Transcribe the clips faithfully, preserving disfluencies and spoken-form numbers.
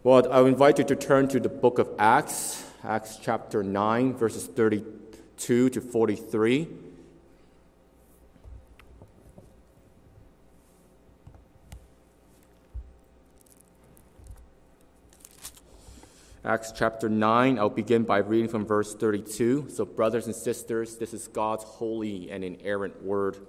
Well, I invite you to turn to the book of Acts, Acts chapter nine, verses thirty-two to forty-three. Acts chapter nine, I'll begin by reading from verse thirty-two. So, brothers and sisters, this is God's holy and inerrant word.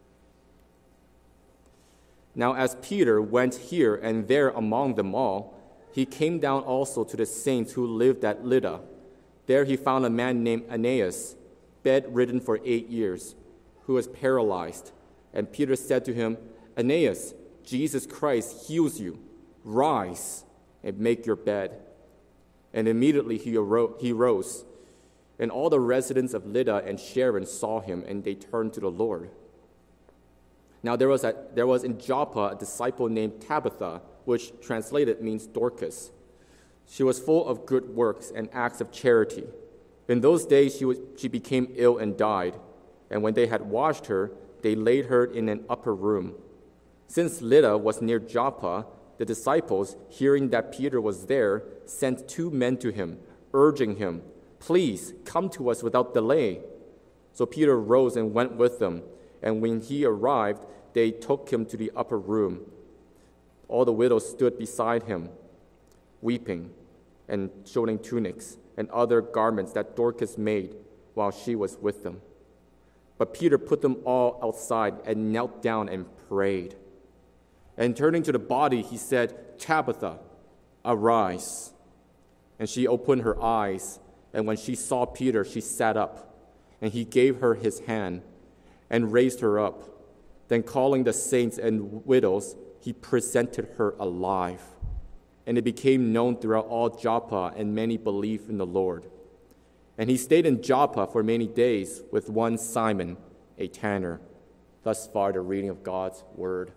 Now, as Peter went here and there among them all, he came down also to the saints who lived at Lydda. There he found a man named Aeneas, bedridden for eight years, who was paralyzed. And Peter said to him, Aeneas, Jesus Christ heals you. Rise and make your bed. And immediately he arose, he rose. And all the residents of Lydda and Sharon saw him, and they turned to the Lord. Now there was, a, there was in Joppa a disciple named Tabitha, which translated means Dorcas. She was full of good works and acts of charity. In those days she, was, she became ill and died. And when they had washed her, they laid her in an upper room. Since Lydda was near Joppa, the disciples, hearing that Peter was there, sent two men to him, urging him, Please come to us without delay. So Peter rose and went with them. And when he arrived, they took him to the upper room. All the widows stood beside him, weeping and showing tunics and other garments that Dorcas made while she was with them. But Peter put them all outside and knelt down and prayed. And turning to the body, he said, Tabitha, arise. And she opened her eyes, and when she saw Peter, she sat up. And he gave her his hand and raised her up. Then calling the saints and widows, he presented her alive. And it became known throughout all Joppa, and many believed in the Lord. And he stayed in Joppa for many days with one Simon, a tanner. Thus far, the reading of God's word.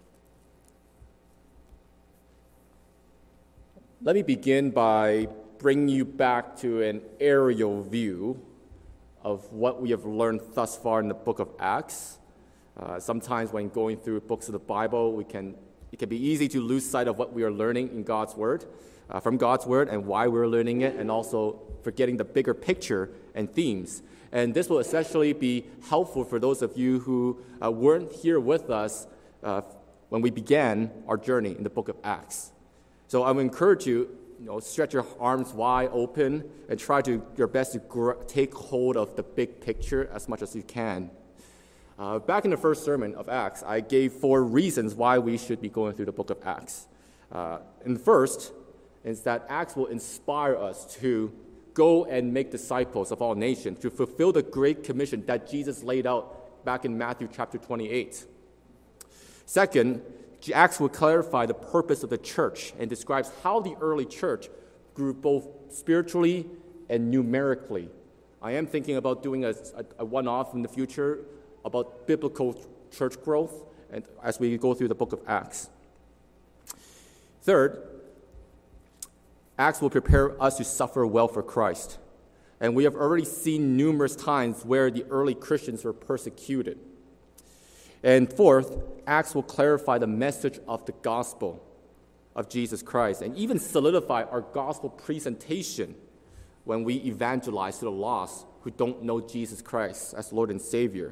Let me begin by bringing you back to an aerial view of what we have learned thus far in the book of Acts. Uh, sometimes when going through books of the Bible, we can it can be easy to lose sight of what we are learning in God's Word, uh, from God's Word, and why we're learning it, and also forgetting the bigger picture and themes. And this will especially be helpful for those of you who uh, weren't here with us uh, when we began our journey in the book of Acts. So I would encourage you, you know, stretch your arms wide open and try to your best to gr- take hold of the big picture as much as you can. Uh, back in the first sermon of Acts, I gave four reasons why we should be going through the book of Acts. Uh, and the first is that Acts will inspire us to go and make disciples of all nations, to fulfill the great commission that Jesus laid out back in Matthew chapter twenty-eight. Second, Acts will clarify the purpose of the church and describes how the early church grew both spiritually and numerically. I am thinking about doing a, a, a one-off in the future about biblical church growth and as we go through the book of Acts. Third, Acts will prepare us to suffer well for Christ. And we have already seen numerous times where the early Christians were persecuted. And fourth, Acts will clarify the message of the gospel of Jesus Christ and even solidify our gospel presentation when we evangelize to the lost who don't know Jesus Christ as Lord and Savior.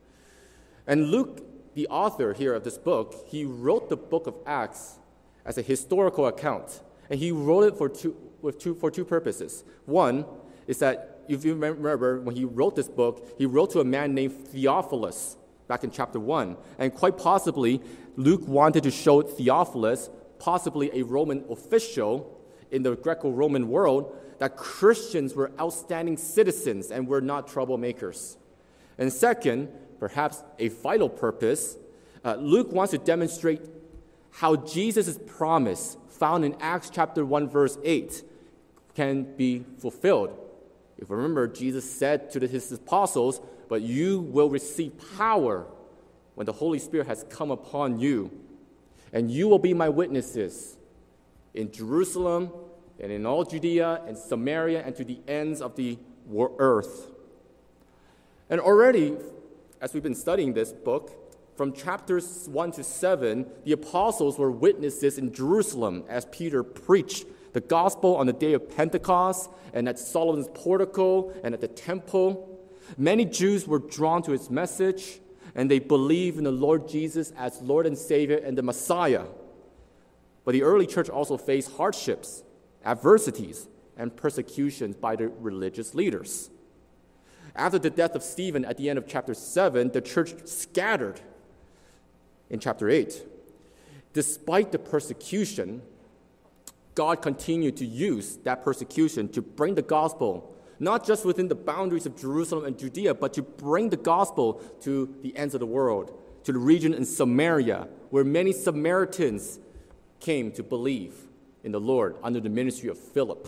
And Luke, the author here of this book, he wrote the book of Acts as a historical account. And he wrote it for two, with two, for two purposes. One is that, if you remember, when he wrote this book, he wrote to a man named Theophilus back in chapter one. And quite possibly, Luke wanted to show Theophilus, possibly a Roman official in the Greco-Roman world, that Christians were outstanding citizens and were not troublemakers. And second, perhaps a vital purpose, uh, Luke wants to demonstrate how Jesus' promise found in Acts chapter one, verse eight, can be fulfilled. If you remember, Jesus said to his apostles, but you will receive power when the Holy Spirit has come upon you, and you will be my witnesses in Jerusalem and in all Judea and Samaria and to the ends of the earth. And already, as we've been studying this book, from chapters one to seven, the apostles were witnesses in Jerusalem as Peter preached the gospel on the day of Pentecost, and at Solomon's portico, and at the temple. Many Jews were drawn to his message, and they believed in the Lord Jesus as Lord and Savior and the Messiah. But the early church also faced hardships, adversities, and persecutions by the religious leaders. After the death of Stephen at the end of chapter seven, the church scattered in chapter eight. Despite the persecution, God continued to use that persecution to bring the gospel, not just within the boundaries of Jerusalem and Judea, but to bring the gospel to the ends of the world, to the region in Samaria, where many Samaritans came to believe in the Lord under the ministry of Philip.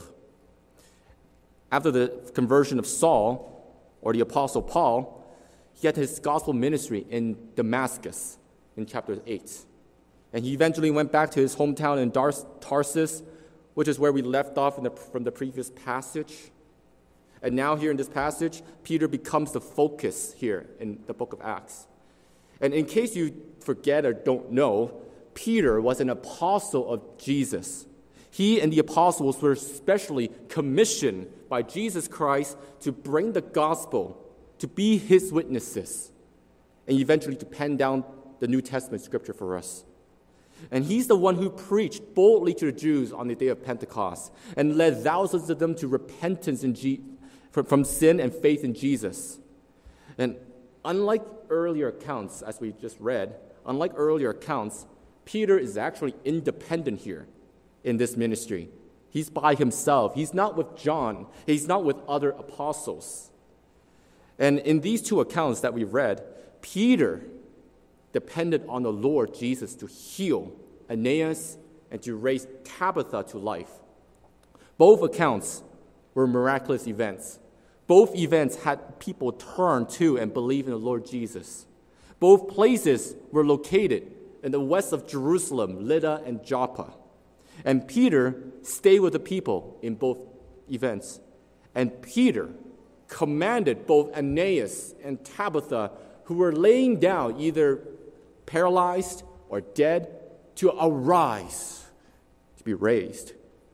After the conversion of Saul, or the Apostle Paul, he had his gospel ministry in Damascus in chapter eight. And he eventually went back to his hometown in Dar- Tarsus, which is where we left off in the, from the previous passage. And now here in this passage, Peter becomes the focus here in the book of Acts. And in case you forget or don't know, Peter was an apostle of Jesus. He and the apostles were specially commissioned by Jesus Christ to bring the gospel, to be his witnesses, and eventually to pen down the New Testament scripture for us. And he's the one who preached boldly to the Jews on the day of Pentecost and led thousands of them to repentance in Je- from sin and faith in Jesus. And unlike earlier accounts, as we just read, unlike earlier accounts, Peter is actually independent here in this ministry. He's by himself. He's not with John. He's not with other apostles. And in these two accounts that we've read, Peter depended on the Lord Jesus to heal Aeneas and to raise Tabitha to life. Both accounts were miraculous events. Both events had people turn to and believe in the Lord Jesus. Both places were located in the west of Jerusalem, Lydda and Joppa. And Peter stayed with the people in both events. And Peter commanded both Aeneas and Tabitha, who were laying down either paralyzed or dead, to arise, to be raised.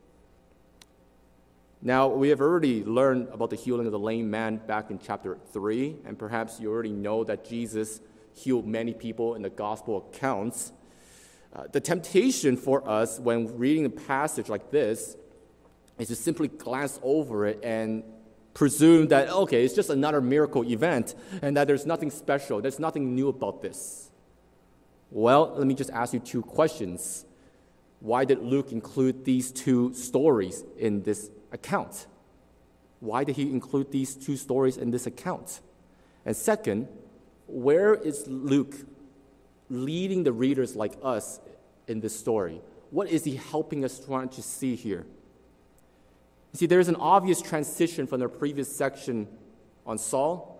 Now, we have already learned about the healing of the lame man back in chapter three, and perhaps you already know that Jesus healed many people in the gospel accounts. Uh, the temptation for us when reading a passage like this is to simply glance over it and presume that, okay, it's just another miracle event and that there's nothing special, there's nothing new about this. Well, let me just ask you two questions. Why did Luke include these two stories in this account? Why did he include these two stories in this account? And second, where is Luke leading the readers like us in this story? What is he helping us trying to see here? You see, there is an obvious transition from the previous section on Saul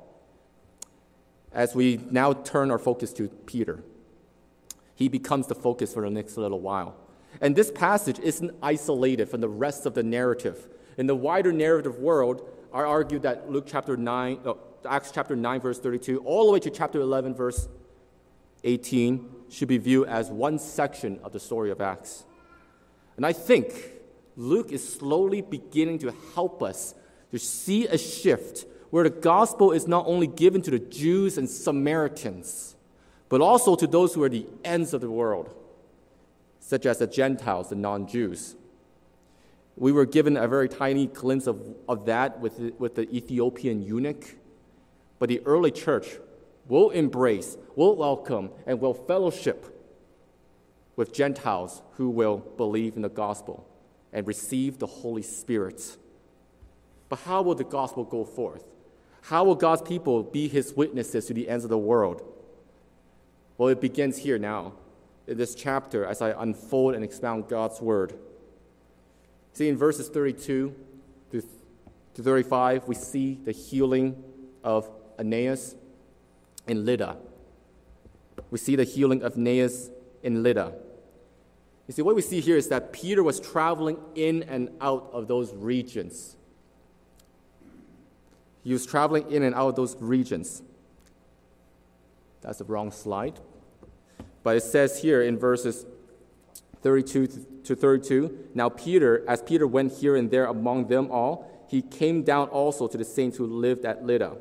as we now turn our focus to Peter. He becomes the focus for the next little while. And this passage isn't isolated from the rest of the narrative. In the wider narrative world, I argue that Luke chapter nine, no, Acts chapter nine, verse thirty-two, all the way to chapter eleven, verse eighteen, should be viewed as one section of the story of Acts. And I think Luke is slowly beginning to help us to see a shift where the gospel is not only given to the Jews and Samaritans, but also to those who are the ends of the world, such as the Gentiles, the non-Jews. We were given a very tiny glimpse of, of that with the, with the Ethiopian eunuch, but the early church will embrace, will welcome, and will fellowship with Gentiles who will believe in the gospel and receive the Holy Spirit. But how will the gospel go forth? How will God's people be his witnesses to the ends of the world? Well, it begins here now, in this chapter, as I unfold and expound God's word. See, in verses thirty-two to thirty-five, we see the healing of Aeneas in Lydda. We see the healing of Aeneas in Lydda. You see, what we see here is that Peter was traveling in and out of those regions. He was traveling in and out of those regions. That's the wrong slide. But it says here in verses thirty-two to thirty-two. Now Peter, as Peter went here and there among them all, he came down also to the saints who lived at Lydda.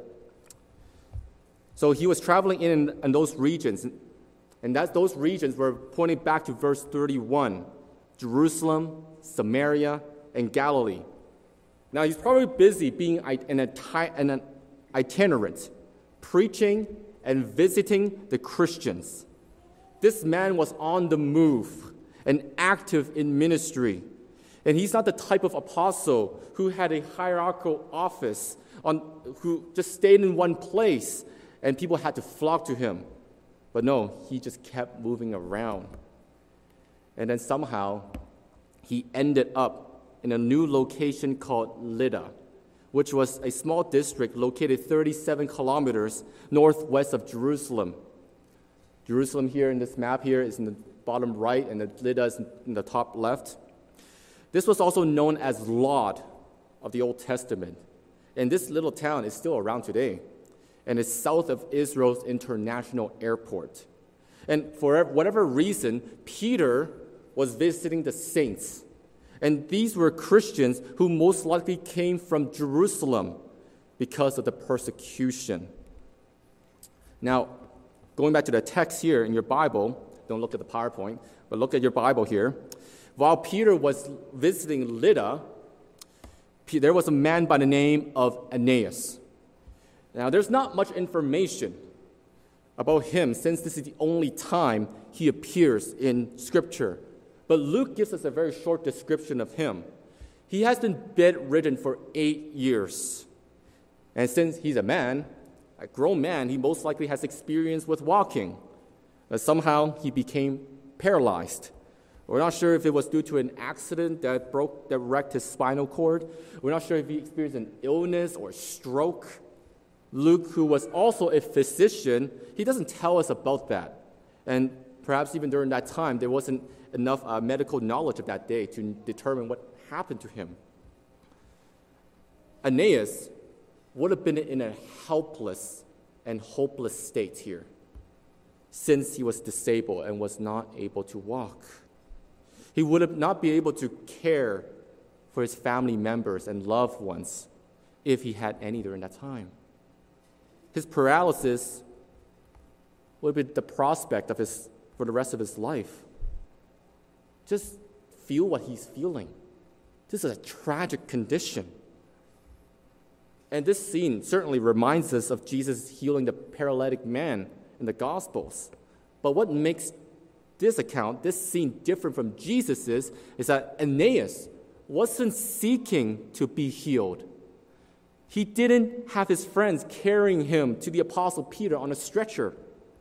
So he was traveling in, in those regions, and that those regions were pointing back to verse thirty-one, Jerusalem, Samaria, and Galilee. Now he's probably busy being an, an itinerant, preaching and visiting the Christians. This man was on the move and active in ministry. And he's not the type of apostle who had a hierarchical office, on, who just stayed in one place and people had to flock to him. But no, he just kept moving around. And then somehow he ended up in a new location called Lydda, which was a small district located thirty-seven kilometers northwest of Jerusalem. Jerusalem here in this map here is in the bottom right, and the Lydda is in the top left. This was also known as Lod of the Old Testament. And this little town is still around today, and it's south of Israel's international airport. And for whatever reason, Peter was visiting the saints. And these were Christians who most likely came from Jerusalem because of the persecution. Now, going back to the text here in your Bible, don't look at the PowerPoint, but look at your Bible here. While Peter was visiting Lydda, there was a man by the name of Aeneas. Now, there's not much information about him since this is the only time he appears in Scripture. But Luke gives us a very short description of him. He has been bedridden for eight years. And since he's a man, a grown man, he most likely has experience with walking. But somehow he became paralyzed. We're not sure if it was due to an accident that broke, that wrecked his spinal cord. We're not sure if he experienced an illness or stroke. Luke, who was also a physician, he doesn't tell us about that. And perhaps even during that time, there wasn't enough uh, medical knowledge of that day to determine what happened to him. Aeneas would have been in a helpless and hopeless state here, since he was disabled and was not able to walk. He would have not be able to care for his family members and loved ones if he had any during that time. His paralysis would be the prospect of his for the rest of his life. Just feel what he's feeling. This is a tragic condition. And this scene certainly reminds us of Jesus healing the paralytic man in the Gospels. But what makes this account, this scene, different from Jesus's is that Aeneas wasn't seeking to be healed. He didn't have his friends carrying him to the Apostle Peter on a stretcher.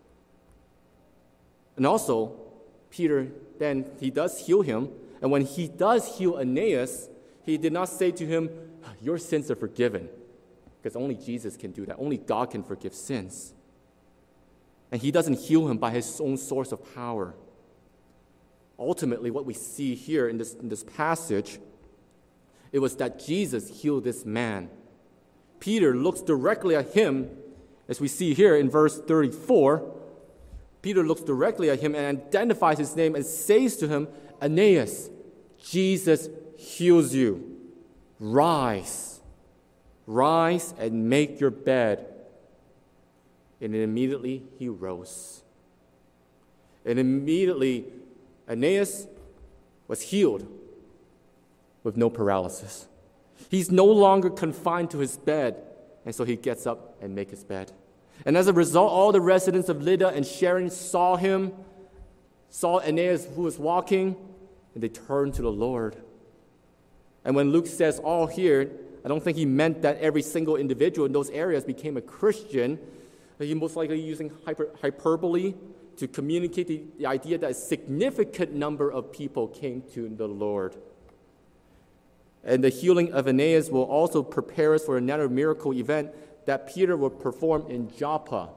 And also, Peter, then he does heal him. And when he does heal Aeneas, he did not say to him, your sins are forgiven. Because only Jesus can do that. Only God can forgive sins. And he doesn't heal him by his own source of power. Ultimately, what we see here in this, in this passage, it was that Jesus healed this man. Peter looks directly at him, as we see here in verse thirty-four. Peter looks directly at him and identifies his name and says to him, Aeneas, Jesus heals you. Rise. Rise and make your bed. And immediately he rose. And immediately Aeneas was healed with no paralysis. He's no longer confined to his bed, and so he gets up and makes his bed. And as a result, all the residents of Lydda and Sharon saw him, saw Aeneas who was walking, and they turned to the Lord. And when Luke says all here, I don't think he meant that every single individual in those areas became a Christian. He most likely using hyper, hyperbole to communicate the, the idea that a significant number of people came to the Lord. And the healing of Aeneas will also prepare us for another miracle event that Peter will perform in Joppa.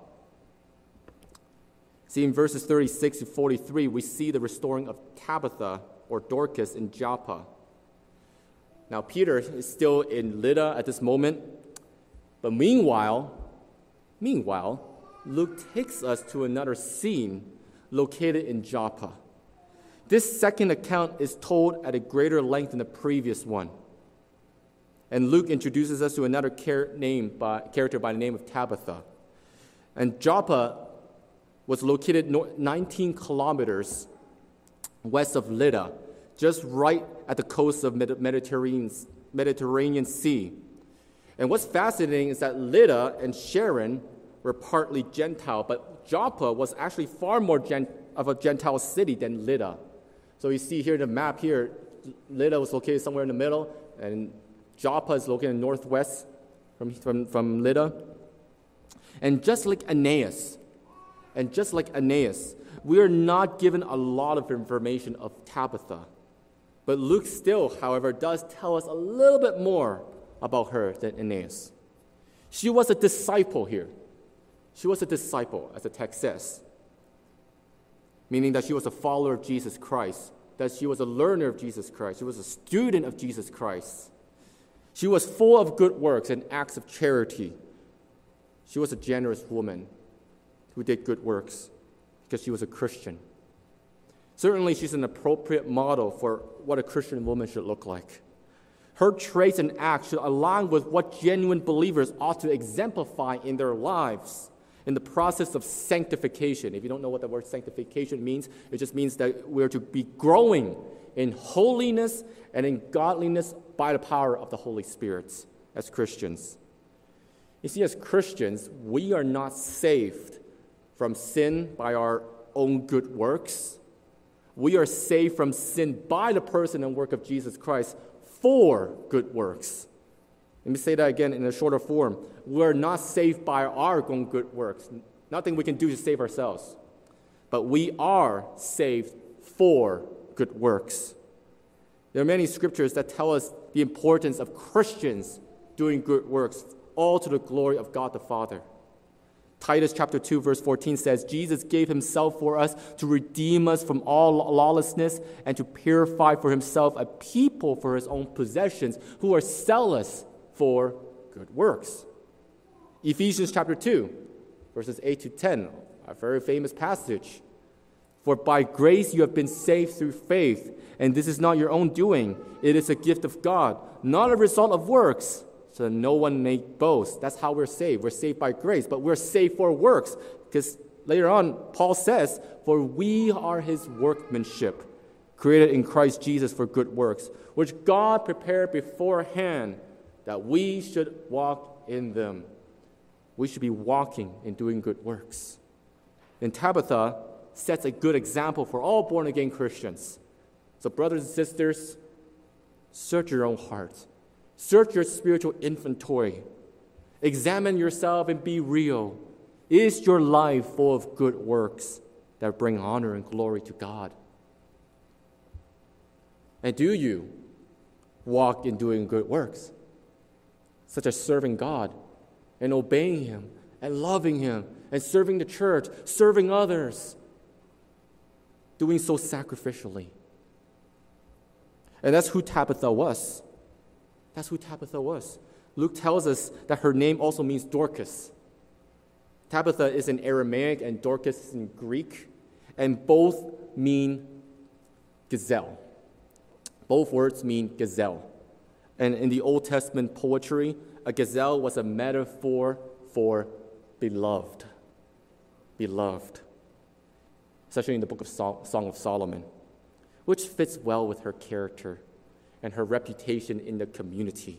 See, in verses thirty-six to forty-three, we see the restoring of Tabitha, or Dorcas, in Joppa. Now, Peter is still in Lydda at this moment, but meanwhile, meanwhile, Luke takes us to another scene located in Joppa. This second account is told at a greater length than the previous one. And Luke introduces us to another char- name by, character by the name of Tabitha. And Joppa was located no- nineteen kilometers west of Lydda, just right at the coast of Med- Mediterranean, Mediterranean Sea. And what's fascinating is that Lydda and Sharon were partly Gentile, but Joppa was actually far more gent- of a Gentile city than Lydda. So you see here the map here, Lydda was located somewhere in the middle, and Joppa is located in the northwest from, from, from Lydda. And just like Aeneas, and just like Aeneas, we are not given a lot of information of Tabitha. But Luke still, however, does tell us a little bit more about her than Aeneas. She was a disciple here. She was a disciple, as the text says, meaning that she was a follower of Jesus Christ, that she was a learner of Jesus Christ, she was a student of Jesus Christ. She was full of good works and acts of charity. She was a generous woman who did good works because she was a Christian. Certainly, she's an appropriate model for what a Christian woman should look like. Her traits and acts should align with what genuine believers ought to exemplify in their lives in the process of sanctification. If you don't know what the word sanctification means, it just means that we're to be growing in holiness and in godliness by the power of the Holy Spirit as Christians. You see, as Christians, we are not saved from sin by our own good works. We are saved from sin by the person and work of Jesus Christ for good works. Let me say that again in a shorter form. We're not saved by our own good works. Nothing we can do to save ourselves. But we are saved for good works. There are many scriptures that tell us the importance of Christians doing good works, all to the glory of God the Father. Titus chapter two, verse fourteen says, Jesus gave himself for us to redeem us from all lawlessness and to purify for himself a people for his own possessions who are zealous for good works. Ephesians chapter two, verses eight to ten, a very famous passage. For by grace you have been saved through faith, and this is not your own doing. It is a gift of God, not a result of works, so that no one may boast. That's how we're saved. We're saved by grace, but we're saved for works. Because later on, Paul says, for we are his workmanship, created in Christ Jesus for good works, which God prepared beforehand that we should walk in them. We should be walking and doing good works. And Tabitha sets a good example for all born-again Christians. So brothers and sisters, search your own heart. Search your spiritual inventory. Examine yourself and be real. Is your life full of good works that bring honor and glory to God? And do you walk in doing good works, such as serving God and obeying him and loving him and serving the church, serving others, doing so sacrificially? And that's who Tabitha was. That's who Tabitha was. Luke tells us that her name also means Dorcas. Tabitha is in Aramaic and Dorcas is in Greek, and both mean gazelle. Both words mean gazelle. And in the Old Testament poetry, a gazelle was a metaphor for beloved. Beloved. Especially in the book of Song of Solomon, which fits well with her character and her reputation in the community.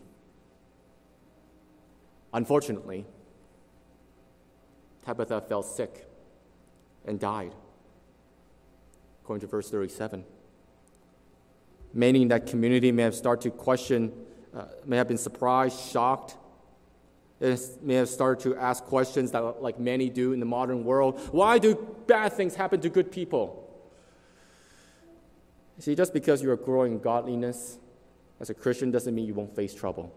Unfortunately, Tabitha fell sick and died, according to verse thirty-seven. Many in that community may have started to question, uh, may have been surprised, shocked, and may have started to ask questions that, like many do in the modern world, why do bad things happen to good people? See, just because you are growing in godliness as a Christian doesn't mean you won't face trouble.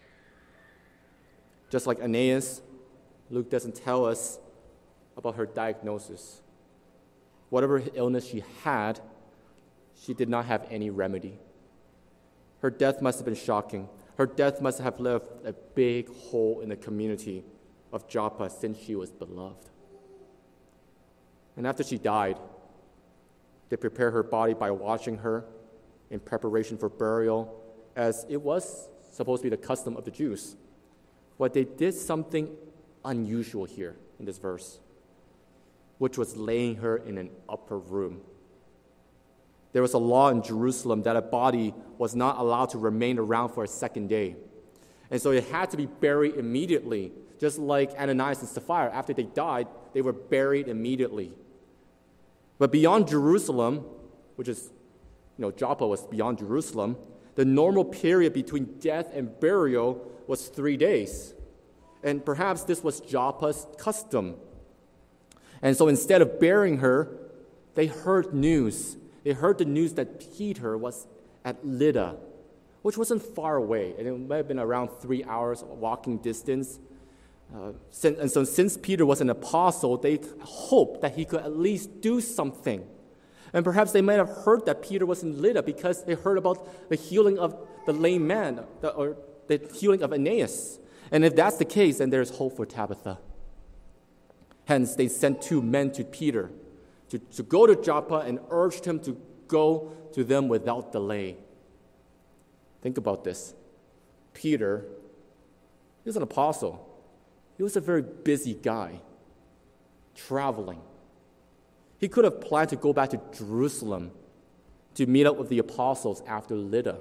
Just like Aeneas, Luke doesn't tell us about her diagnosis. Whatever illness she had, she did not have any remedy. Her death must have been shocking. Her death must have left a big hole in the community of Joppa since she was beloved. And after she died, They prepared her body by washing her in preparation for burial, as it was supposed to be the custom of the Jews. But they did something unusual here in this verse, which was laying her in an upper room. There was a law in Jerusalem that a body was not allowed to remain around for a second day. And so it had to be buried immediately, just like Ananias and Sapphira. After they died, they were buried immediately. But beyond Jerusalem, which is, you know, Joppa was beyond Jerusalem, the normal period between death and burial was three days. And perhaps this was Joppa's custom. And so instead of burying her, they heard news. They heard the news that Peter was at Lydda, which wasn't far away, and it might have been around three hours walking distance. Uh, and so since Peter was an apostle, they hoped that he could at least do something. And perhaps they might have heard that Peter was in Lydda because they heard about the healing of the lame man, the, or the healing of Aeneas. And if that's the case, then there's hope for Tabitha. Hence, they sent two men to Peter to, to go to Joppa and urged him to go to them without delay. Think about this. Peter, he was an apostle. He was a very busy guy, traveling. He could have planned to go back to Jerusalem to meet up with the apostles after Lydda.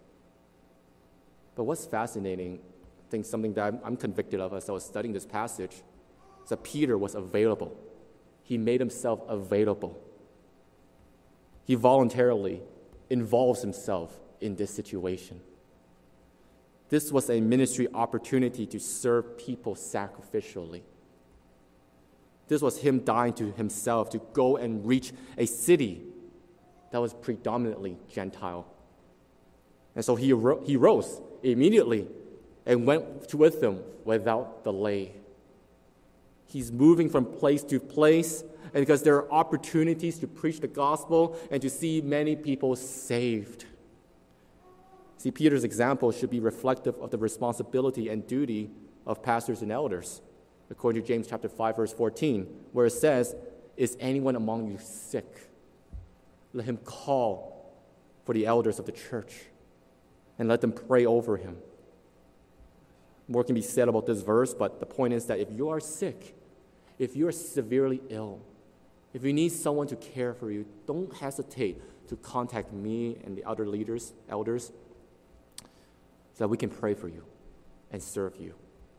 But what's fascinating, I think something that I'm, I'm convicted of as I was studying this passage, is that Peter was available. He made himself available. He voluntarily involves himself in this situation. This was a ministry opportunity to serve people sacrificially. This was him dying to himself to go and reach a city that was predominantly Gentile. And so he, ro- he rose immediately and went with them without delay. He's moving from place to place, and because there are opportunities to preach the gospel and to see many people saved. See, Peter's example should be reflective of the responsibility and duty of pastors and elders, according to James chapter five, verse fourteen, where it says, "Is anyone among you sick? Let him call for the elders of the church and let them pray over him." More can be said about this verse, but the point is that if you are sick, if you are severely ill, if you need someone to care for you, don't hesitate to contact me and the other leaders, elders, so that we can pray for you and serve you.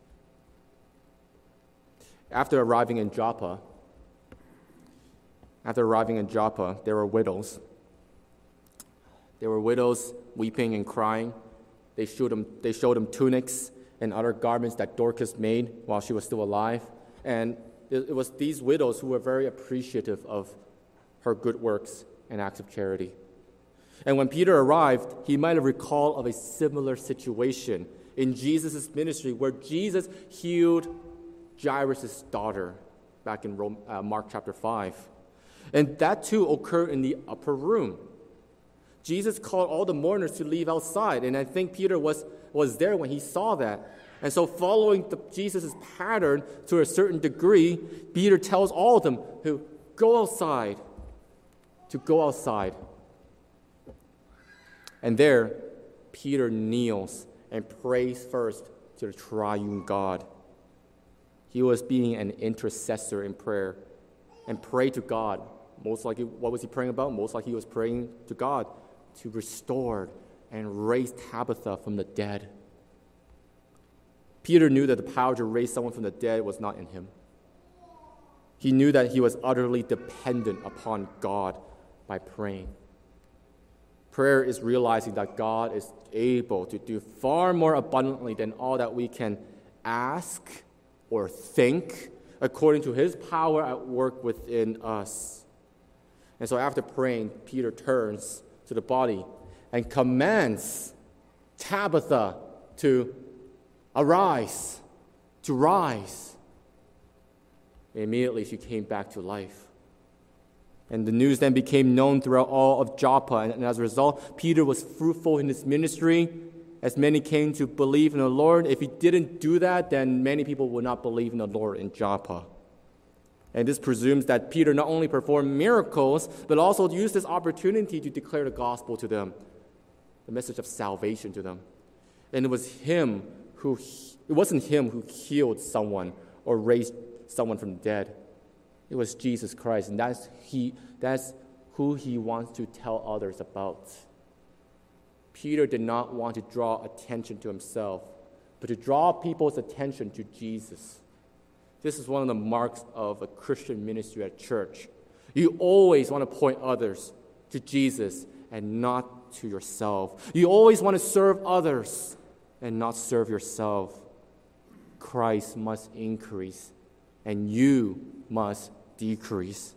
After arriving in Joppa, after arriving in Joppa, there were widows. There were widows weeping and crying. They showed them, they showed them tunics and other garments that Dorcas made while she was still alive. And it, it was these widows who were very appreciative of her good works and acts of charity. And when Peter arrived, he might have recalled of a similar situation in Jesus' ministry where Jesus healed Jairus' daughter back in Rome, uh, Mark chapter five. And that too occurred in the upper room. Jesus called all the mourners to leave outside, and I think Peter was, was there when he saw that. And so following the, Jesus' pattern to a certain degree, Peter tells all of them to go outside, to go outside. And there, Peter kneels and prays first to the triune God. He was being an intercessor in prayer and prayed to God. Most likely, what was he praying about? Most likely he was praying to God to restore and raise Tabitha from the dead. Peter knew that the power to raise someone from the dead was not in him. He knew that he was utterly dependent upon God by praying. Prayer is realizing that God is able to do far more abundantly than all that we can ask or think, according to his power at work within us. And so after praying, Peter turns to the body and commands Tabitha to arise, to rise. Immediately she came back to life. And the news then became known throughout all of Joppa. And as a result, Peter was fruitful in his ministry as many came to believe in the Lord. If he didn't do that, then many people would not believe in the Lord in Joppa. And this presumes that Peter not only performed miracles, but also used this opportunity to declare the gospel to them, the message of salvation to them. And it was him who, it wasn't him who healed someone or raised someone from the dead. It was Jesus Christ, and that's, he, that's who he wants to tell others about. Peter did not want to draw attention to himself, but to draw people's attention to Jesus. This is one of the marks of a Christian ministry at church. You always want to point others to Jesus and not to yourself. You always want to serve others and not serve yourself. Christ must increase, and you must decrease.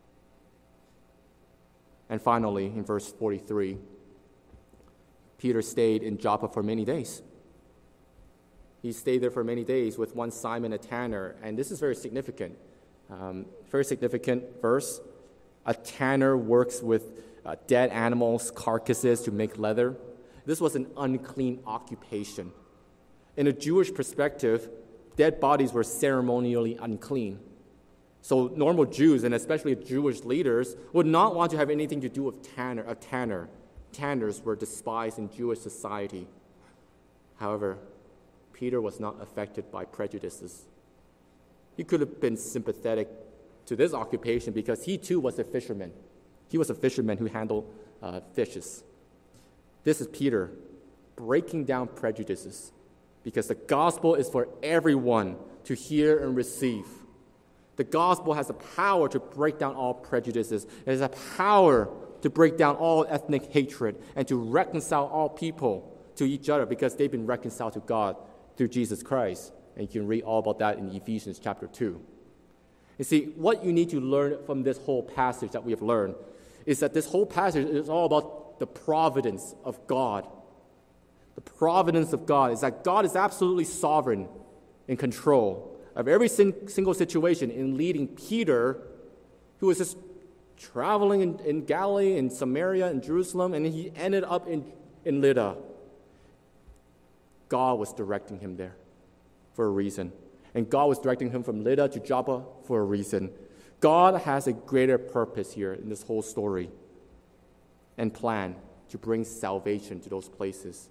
And finally, in verse forty-three, Peter stayed in Joppa for many days. He stayed there for many days with one Simon, a tanner, and this is very significant. Um, very significant verse. A tanner works with uh, dead animals' carcasses to make leather. This was an unclean occupation. In a Jewish perspective, dead bodies were ceremonially unclean. So normal Jews, and especially Jewish leaders, would not want to have anything to do with tanner, a tanner. Tanners were despised in Jewish society. However, Peter was not affected by prejudices. He could have been sympathetic to this occupation because he too was a fisherman. He was a fisherman who handled uh, fishes. This is Peter breaking down prejudices because the gospel is for everyone to hear and receive. The gospel has the power to break down all prejudices. It has the power to break down all ethnic hatred and to reconcile all people to each other because they've been reconciled to God through Jesus Christ. And you can read all about that in Ephesians chapter two. You see, what you need to learn from this whole passage that we have learned is that this whole passage is all about the providence of God. The providence of God is that God is absolutely sovereign in control of every sing- single situation in leading Peter, who was just traveling in, in Galilee, in Samaria, in Jerusalem, and he ended up in, in Lydda. God was directing him there for a reason. And God was directing him from Lydda to Joppa for a reason. God has a greater purpose here in this whole story and plan to bring salvation to those places.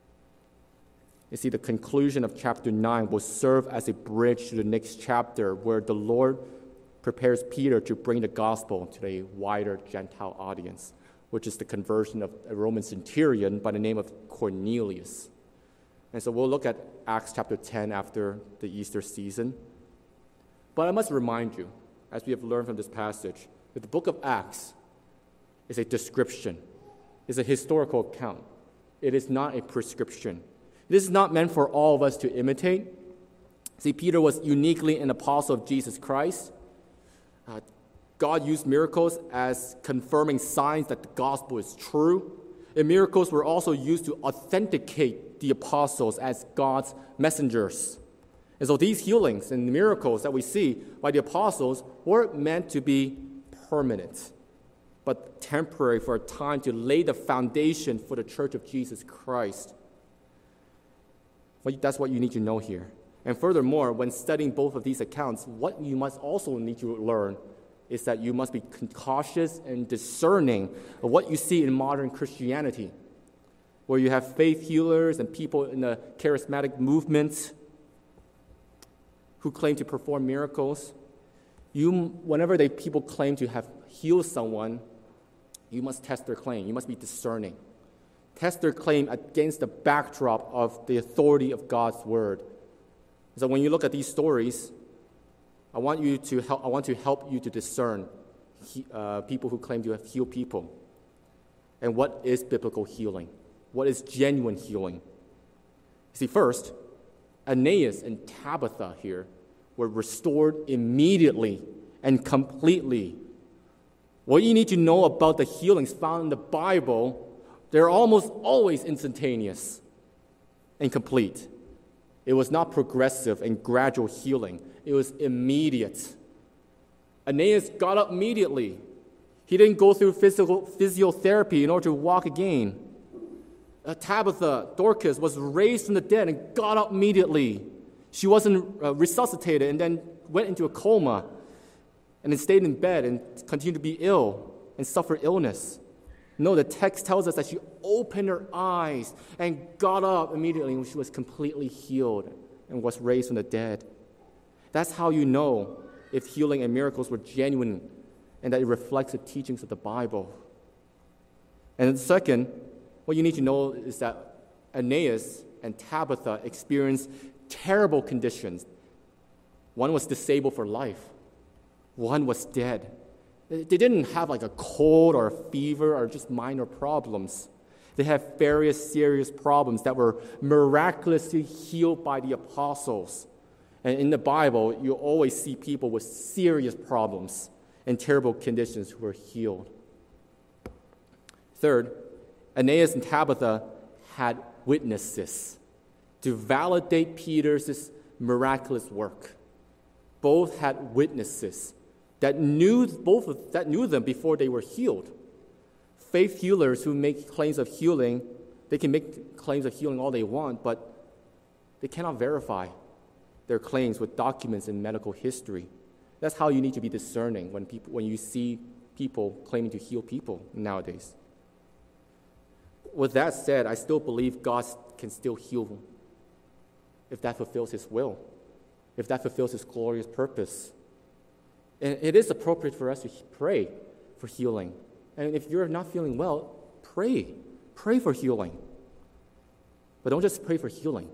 You see, the conclusion of chapter nine will serve as a bridge to the next chapter where the Lord prepares Peter to bring the gospel to a wider Gentile audience, which is the conversion of a Roman centurion by the name of Cornelius. And so we'll look at Acts chapter ten after the Easter season. But I must remind you, as we have learned from this passage, that the book of Acts is a description, is a historical account. It is not a prescription. This is not meant for all of us to imitate. See, Peter was uniquely an apostle of Jesus Christ. Uh, God used miracles as confirming signs that the gospel is true. And miracles were also used to authenticate the apostles as God's messengers. And so these healings and miracles that we see by the apostles weren't meant to be permanent, but temporary for a time to lay the foundation for the church of Jesus Christ. Well, that's what you need to know here. And furthermore, when studying both of these accounts, what you must also need to learn is that you must be cautious and discerning of what you see in modern Christianity, where you have faith healers and people in the charismatic movement who claim to perform miracles. You, whenever they people claim to have healed someone, you must test their claim. You must be discerning. Test their claim against the backdrop of the authority of God's word. So when you look at these stories, I want you to help. I want to help you to discern he, uh, people who claim to have healed people, and what is biblical healing, what is genuine healing. See, first, Aeneas and Tabitha here were restored immediately and completely. What you need to know about the healings found in the Bible, they're almost always instantaneous and complete. It was not progressive and gradual healing. It was immediate. Aeneas got up immediately. He didn't go through physical physiotherapy in order to walk again. Uh, Tabitha, Dorcas, was raised from the dead and got up immediately. She wasn't uh, resuscitated and then went into a coma. and then stayed in bed and continued to be ill and suffer illness. No, the text tells us that she opened her eyes and got up immediately when she was completely healed and was raised from the dead. That's how you know if healing and miracles were genuine and that it reflects the teachings of the Bible. And second, what you need to know is that Aeneas and Tabitha experienced terrible conditions. One was disabled for life. One was dead. They didn't have like a cold or a fever or just minor problems. They had various serious problems that were miraculously healed by the apostles. And in the Bible, you always see people with serious problems and terrible conditions who were healed. Third, Aeneas and Tabitha had witnesses to validate Peter's miraculous work. Both had witnesses that knew both of, that knew them before they were healed. Faith healers who make claims of healing, they can make claims of healing all they want, but they cannot verify their claims with documents in medical history. That's how you need to be discerning when people when you see people claiming to heal people nowadays. With that said, I still believe God can still heal if that fulfills His will, if that fulfills His glorious purpose. And it is appropriate for us to pray for healing. And if you're not feeling well, pray. Pray for healing. But don't just pray for healing.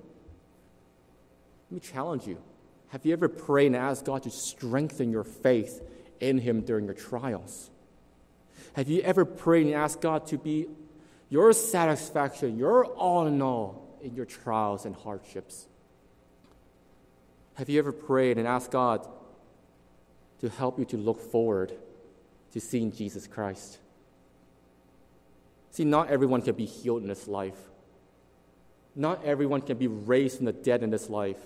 Let me challenge you. Have you ever prayed and asked God to strengthen your faith in Him during your trials? Have you ever prayed and asked God to be your satisfaction, your all in all in your trials and hardships? Have you ever prayed and asked God to help you to look forward to seeing Jesus Christ? See, not everyone can be healed in this life. Not everyone can be raised from the dead in this life.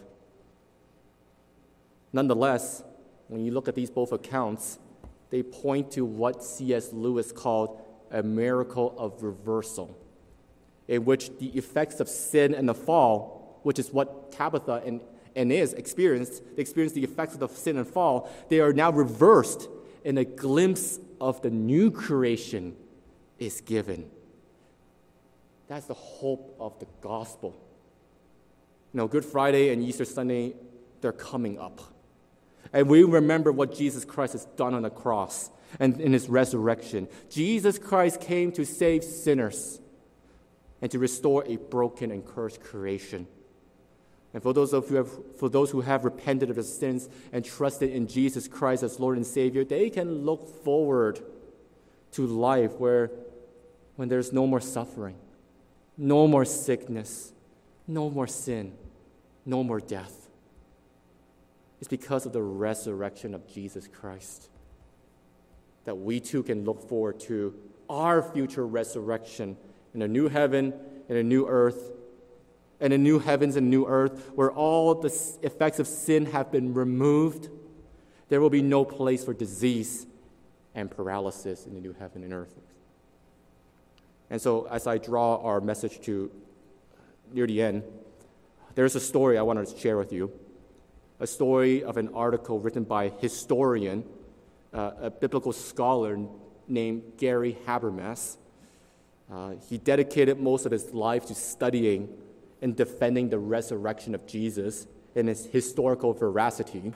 Nonetheless, when you look at these both accounts, they point to what C S Lewis called a miracle of reversal, in which the effects of sin and the fall, which is what Tabitha and Aeneas experienced, they experienced the effects of the sin and fall, they are now reversed, and a glimpse of the new creation is given. That's the hope of the gospel. You know, Good Friday and Easter Sunday, they're coming up. And we remember what Jesus Christ has done on the cross and in His resurrection. Jesus Christ came to save sinners and to restore a broken and cursed creation. And for those of you who have, for those who have repented of their sins and trusted in Jesus Christ as Lord and Savior, they can look forward to life where when there's no more suffering, no more sickness, no more sin, no more death. It's because of the resurrection of Jesus Christ that we too can look forward to our future resurrection in a new heaven and a new earth, and a new heavens and new earth where all the effects of sin have been removed. There will be no place for disease and paralysis in the new heaven and earth. And so as I draw our message to near the end, there's a story I wanted to share with you, a story of an article written by a historian, uh, a biblical scholar named Gary Habermas. Uh, he dedicated most of his life to studying and defending the resurrection of Jesus and its historical veracity.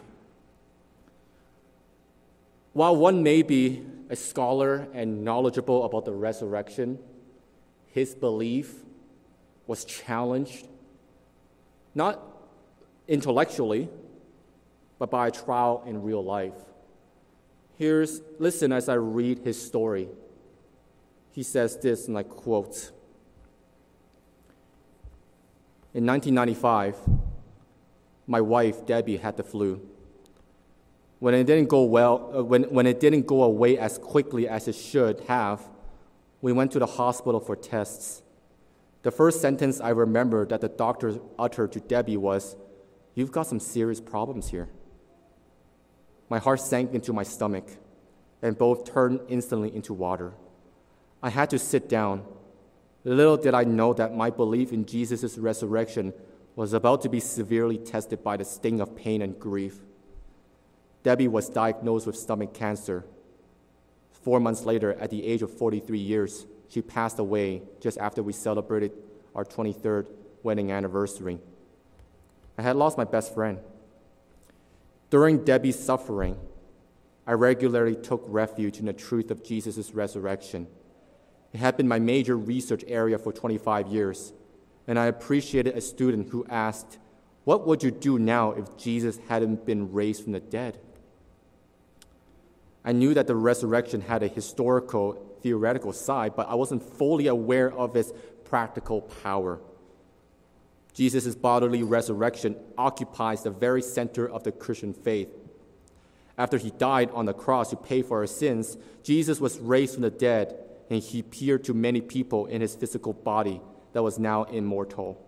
While one may be a scholar and knowledgeable about the resurrection, his belief was challenged, not intellectually, but by a trial in real life. Here's, listen as I read his story. He says this, and I quote, "In nineteen ninety-five, my wife, Debbie, had the flu. When it didn't go well, uh, when, when it didn't go away as quickly as it should have, we went to the hospital for tests. The first sentence I remember that the doctor uttered to Debbie was, 'You've got some serious problems here.' My heart sank into my stomach, and both turned instantly into water. I had to sit down. Little did I know that my belief in Jesus' resurrection was about to be severely tested by the sting of pain and grief. Debbie was diagnosed with stomach cancer. Four months later, at the age of forty-three years, she passed away just after we celebrated our twenty-third wedding anniversary. I had lost my best friend. During Debbie's suffering, I regularly took refuge in the truth of Jesus' resurrection. It had been my major research area for twenty-five years, and I appreciated a student who asked, "What would you do now if Jesus hadn't been raised from the dead?" I knew that the resurrection had a historical, theoretical side, but I wasn't fully aware of its practical power. Jesus' bodily resurrection occupies the very center of the Christian faith. After he died on the cross to pay for our sins, Jesus was raised from the dead, and he appeared to many people in his physical body that was now immortal.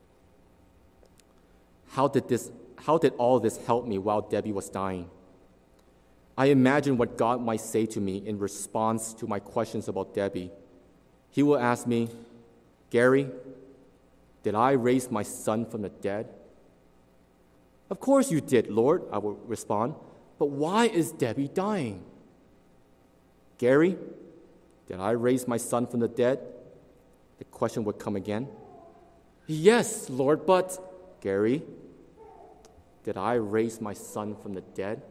How did this, how did all this help me while Debbie was dying? I imagined what God might say to me in response to my questions about Debbie. He will ask me, "Gary, did I raise my son from the dead?" "Of course you did, Lord," I will respond. "But why is Debbie dying?" "Gary, did I raise my son from the dead?" The question would come again. "Yes, Lord, but..." "Gary, did I raise my son from the dead?"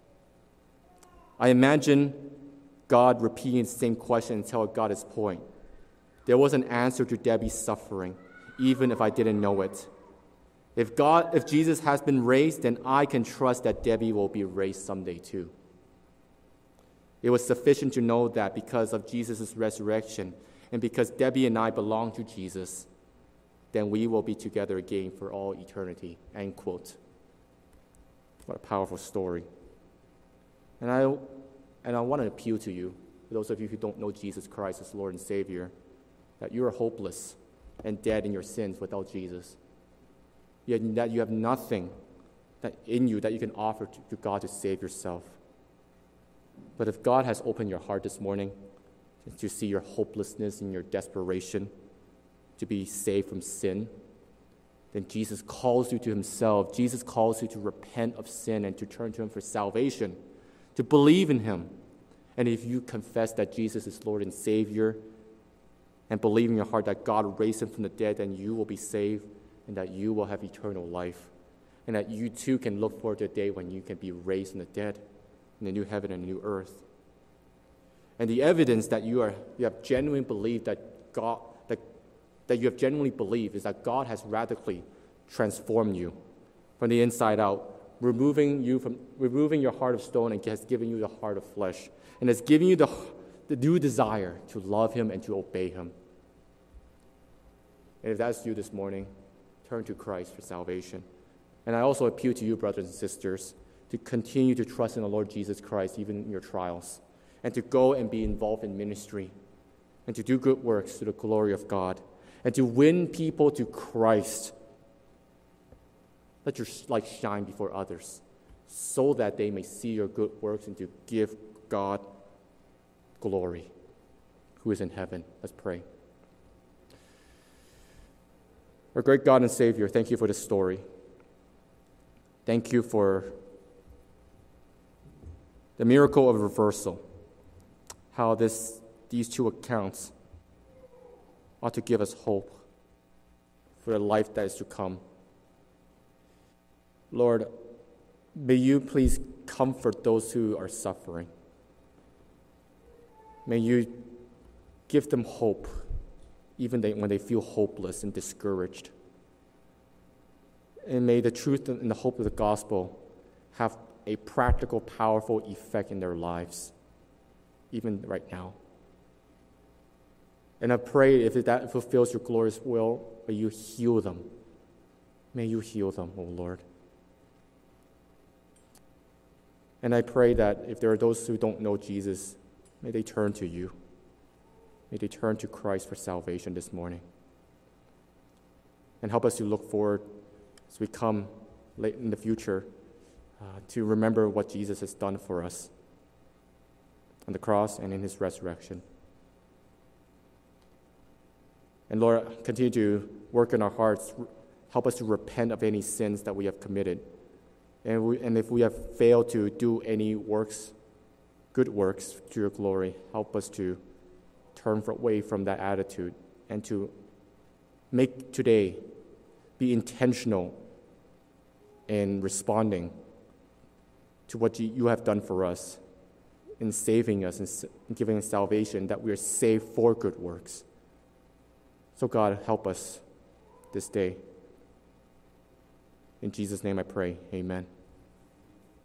I imagine God repeating the same question until it got its point. There was an answer to Debbie's suffering, even if I didn't know it. If God, if Jesus has been raised, then I can trust that Debbie will be raised someday too. It was sufficient to know that because of Jesus' resurrection and because Debbie and I belong to Jesus, then we will be together again for all eternity. End quote. What a powerful story. And I, and I want to appeal to you, for those of you who don't know Jesus Christ as Lord and Savior, that you are hopeless and dead in your sins without Jesus. Yet that you have nothing that in you that you can offer to, to God to save yourself. But if God has opened your heart this morning to see your hopelessness and your desperation to be saved from sin, then Jesus calls you to himself. Jesus calls you to repent of sin and to turn to him for salvation, to believe in him. And if you confess that Jesus is Lord and Savior and believe in your heart that God raised him from the dead, then you will be saved and that you will have eternal life. And that you too can look forward to a day when you can be raised from the dead in a new heaven and a new earth. And the evidence that you are you have genuinely believed that God that, that you have genuinely believed is that God has radically transformed you from the inside out, removing you from removing your heart of stone and has given you the heart of flesh, and has given you the, the new desire to love him and to obey him. And if that's you this morning, turn to Christ for salvation. And I also appeal to you, brothers and sisters, to continue to trust in the Lord Jesus Christ even in your trials, and to go and be involved in ministry, and to do good works to the glory of God, and to win people to Christ. Let your light shine before others so that they may see your good works and to give God glory, who is in heaven. Let's pray. Our great God and Savior, thank you for this story. Thank you for the miracle of reversal, how this, these two accounts ought to give us hope for the life that is to come. Lord, may you please comfort those who are suffering. May you give them hope, even they, when they feel hopeless and discouraged. And may the truth and the hope of the gospel have a practical, powerful effect in their lives, even right now. And I pray if that fulfills your glorious will, may you heal them. May you heal them, O Lord. And I pray that if there are those who don't know Jesus, may they turn to you. May they turn to Christ for salvation this morning. And help us to look forward as we come late in the future uh, to remember what Jesus has done for us on the cross and in his resurrection. And Lord, continue to work in our hearts. Help us to repent of any sins that we have committed And, we, and if we have failed to do any works, good works to your glory, help us to turn away from that attitude and to make today be intentional in responding to what you, you have done for us in saving us and in giving us salvation, that we are saved for good works. So God, help us this day. In Jesus' name I pray, amen.